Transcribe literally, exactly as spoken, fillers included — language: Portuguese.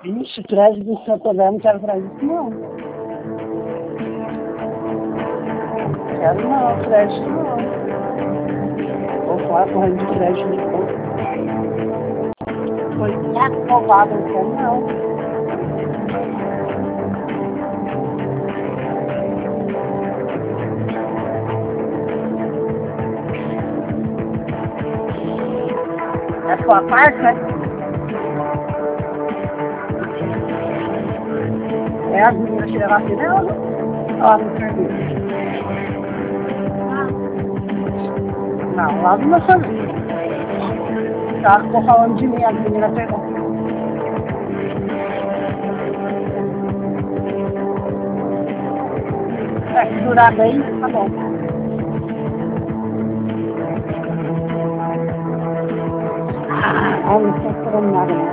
Ixi, crédito do Santander, não quero crédito não. Quero não, crédito não. Vou falar correndo de crédito no corpo. Foi aprovado, não quero não. É sua parte, né? É as meninas que levam assim, não? Lá no serviço. Não, lá no meu serviço. Tá, ficou falando de mim, as meninas pegou. É, se durar bem, tá bom. Ah, não tô falando nada, não.